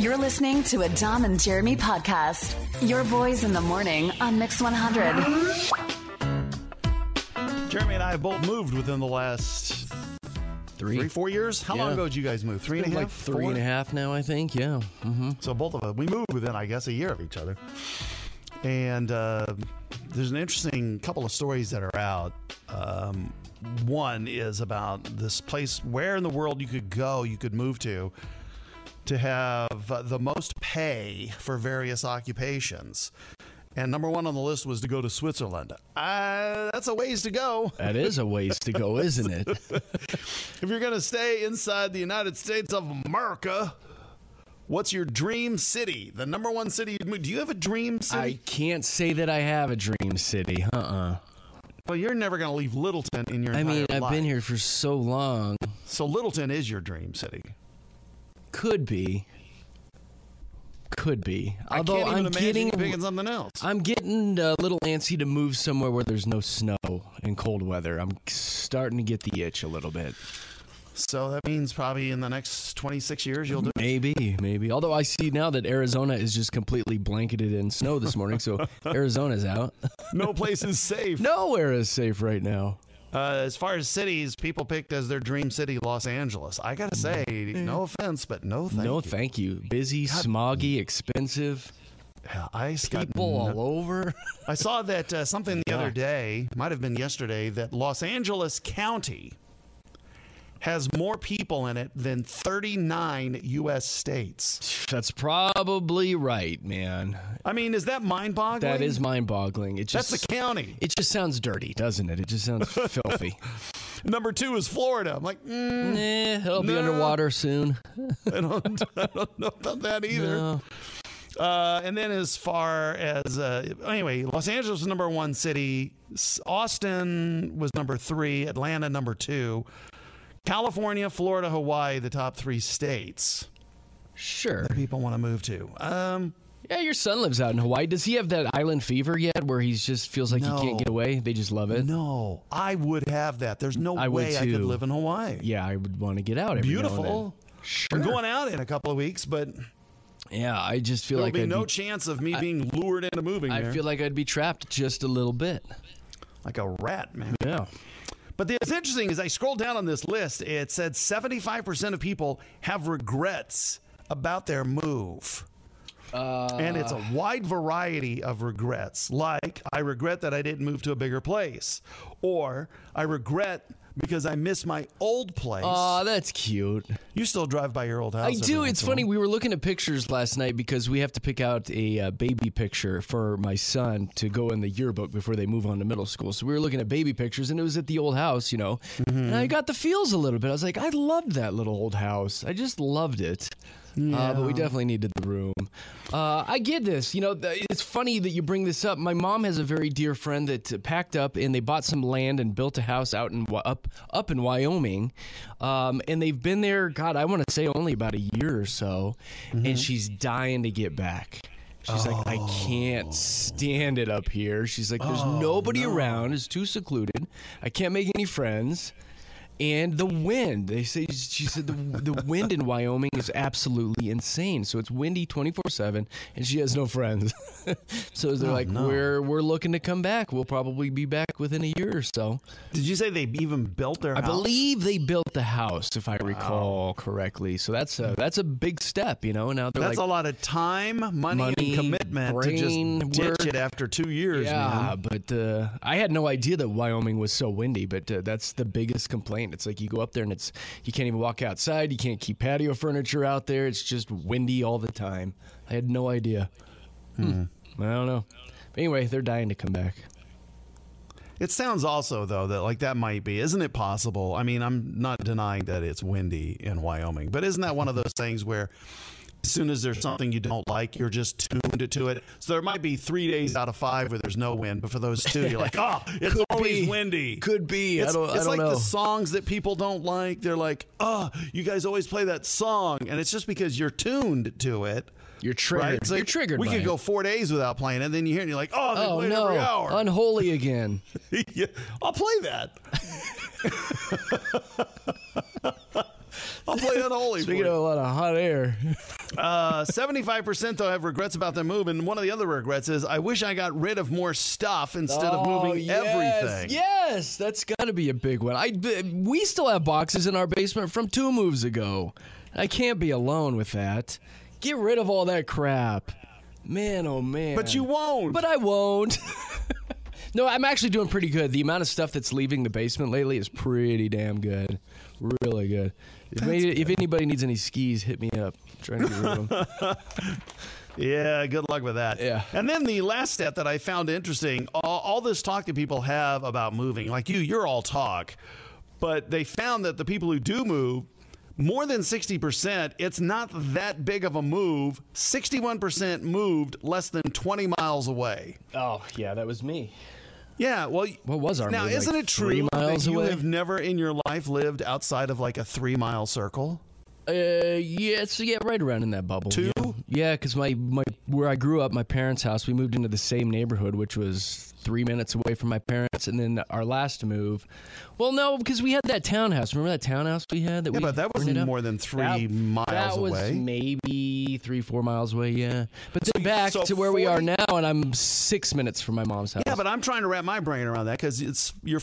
You're listening to a Dom and Jeremy podcast. Your boys in the morning on Mix 100. Jeremy and I have both moved within the last 4 years. How long ago did you guys move? 3.5? Like 3.5 now, I think. Yeah. Mm-hmm. So both of us, we moved within, I guess, a year of each other. And there's an interesting couple of stories that are out. One is about this place where in the world you could move to have the most pay for various occupations. And number one on the list was to go to Switzerland. That's a ways to go. That is a ways to go, isn't it? If you're going to stay inside the United States of America, what's your dream city? The number one city you'd move. Do you have a dream city? I can't say that I have a dream city. Well, you're never going to leave Littleton in your entire life. I've been here for so long. So Littleton is your dream city. Could be. Although I can't even imagine picking something else. I'm getting a little antsy to move somewhere where there's no snow and cold weather. I'm starting to get the itch a little bit. So that means probably in the next 26 years you'll do it? Maybe. Although I see now that Arizona is just completely blanketed in snow this morning, so Arizona's out. No place is safe. Nowhere is safe right now. As far as cities, people picked as their dream city Los Angeles. I got to say, no offense, but no thank you. No thank you. Busy, smoggy, expensive. People all over. I saw that something the other day, might have been yesterday, that Los Angeles County has more people in it than 39 U.S. states. That's probably right, man. I mean, is that mind-boggling? That is mind-boggling. That's the county. It just sounds dirty, doesn't it? It just sounds filthy. Number 2 is Florida. I'm like, it'll be underwater soon. I don't know about that either. No. And then as far as, anyway, Los Angeles was number 1 city. Austin was number 3. Atlanta, number 2. California, Florida, Hawaii, the top 3 states. Sure. That people want to move to. Yeah, your son lives out in Hawaii. Does he have that island fever yet where he just feels like he can't get away? They just love it? No. I would have that. There's no way I could live in Hawaii. Yeah, I would want to get out every now and then. Beautiful. Sure. I'm going out in a couple of weeks, but yeah, I just feel there'll like be no chance of me being lured into moving there. I feel like I'd be trapped just a little bit. Like a rat, man. Yeah. But what's interesting is I scrolled down on this list. It said 75% of people have regrets about their move. And it's a wide variety of regrets. Like, I regret that I didn't move to a bigger place. Or, I regret because I miss my old place. Oh, that's cute. You still drive by your old house. I do. It's funny. We were looking at pictures last night because we have to pick out a baby picture for my son to go in the yearbook before they move on to middle school. So we were looking at baby pictures, and it was at the old house, you know. Mm-hmm. And I got the feels a little bit. I was like, I loved that little old house. I just loved it. Yeah. But we definitely needed the room. I get this. You know, it's funny that you bring this up. My mom has a very dear friend that packed up and they bought some land and built a house out in up in Wyoming. And they've been there, God, I want to say only about a year or so. Mm-hmm. And she's dying to get back. She's like, I can't stand it up here. She's like, there's nobody around. It's too secluded. I can't make any friends. And the wind, she said the wind in Wyoming is absolutely insane. So it's windy 24/7, and she has no friends. So they're we're looking to come back. We'll probably be back within a year or so. Did you say they even built their house? I believe they built the house, if I recall correctly. So that's a big step, you know. Now that's a lot of time, money and commitment to just ditch it after 2 years. Yeah, man. but I had no idea that Wyoming was so windy. But that's the biggest complaint. It's like you go up there and you can't even walk outside. You can't keep patio furniture out there. It's just windy all the time. I had no idea. I don't know. But anyway, they're dying to come back. It sounds also, though, that might be. Isn't it possible? I mean, I'm not denying that it's windy in Wyoming, but isn't that one of those things where as soon as there's something you don't like, you're just tuned to it? So there might be 3 days out of 5 where there's no wind, but for those 2, you're like, it's always windy. Could be. It's I don't like know. the songs that people don't like. They're like, you guys always play that song, and it's just because you're tuned to it. You're triggered. Right? You're triggered. We could go 4 days without playing it, and then you hear it, and you're like, they play it every hour. Unholy again. Yeah, I'll play that. I'll play unholy. Speaking of a lot of hot air. 75% though have regrets about their move, and one of the other regrets is I wish I got rid of more stuff instead of moving everything. Yes, that's got to be a big one. We still have boxes in our basement from 2 moves ago. I can't be alone with that. Get rid of all that crap. Man, oh man. But you won't. But I won't. No, I'm actually doing pretty good. The amount of stuff that's leaving the basement lately is pretty damn good. Really good. If anybody needs any skis, hit me up. I'm trying to get rid of them. Yeah, good luck with that. Yeah. And then the last stat that I found interesting, all this talk that people have about moving, like you're all talk, but they found that the people who do move, more than 60%, it's not that big of a move. 61% moved less than 20 miles away. Oh, yeah, that was me. Yeah, well, what was our now, move, isn't like it true 3 miles that you away? have never in your life lived outside of like a 3-mile circle? Yeah, right around in that bubble. 2? Yeah, because my where I grew up, my parents' house, we moved into the same neighborhood, which was 3 minutes away from my parents, and then our last move. Well, no, because we had that townhouse. Remember that townhouse we had? Yeah, but that wasn't more than 3 miles away. That was maybe 3-4 miles away. Yeah, but then back so to where we are now, and I'm 6 minutes from my mom's house. Yeah, but I'm trying to wrap my brain around that because you're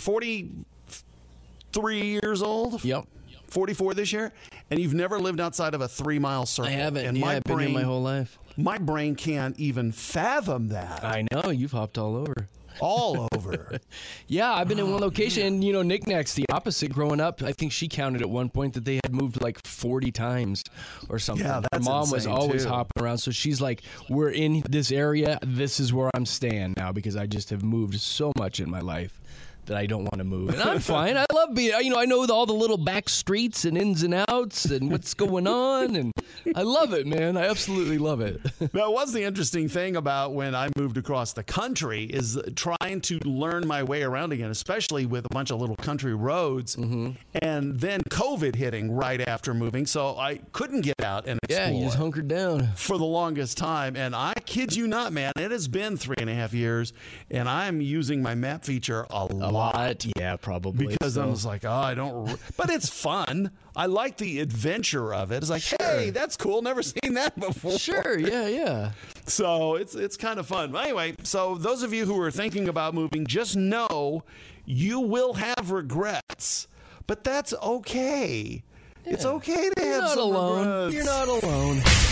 43 years old. Yep. 44 this year, and you've never lived outside of a 3-mile circle. I haven't. And I've been here my whole life. My brain can't even fathom that. I know. You've hopped all over. All over. Yeah, I've been in one location, and Knickknack's the opposite. Growing up, I think she counted at one point that they had moved like 40 times or something. Yeah, that's Her mom was insane, always too. hopping around, so she's like, "We're in this area. This is where I'm staying now because I just have moved so much in my life that I don't want to move." And I'm fine. I love being, I know all the little back streets and ins and outs and what's going on, and I love it, man. I absolutely love it. That was the interesting thing about when I moved across the country is trying to learn my way around again, especially with a bunch of little country roads, and then COVID hitting right after moving, so I couldn't get out and explore. Yeah, you just hunkered down. For the longest time, and I kid you not, man, it has been 3.5 years, and I'm using my map feature a lot. Yeah, probably. Because I was like, I don't... But it's fun. I like the adventure of it. It's like, hey, that's cool. Never seen that before. Sure, yeah. So it's kind of fun. But anyway, so those of you who are thinking about moving, just know you will have regrets. But that's okay. Yeah. It's okay to have some regrets. You're not alone.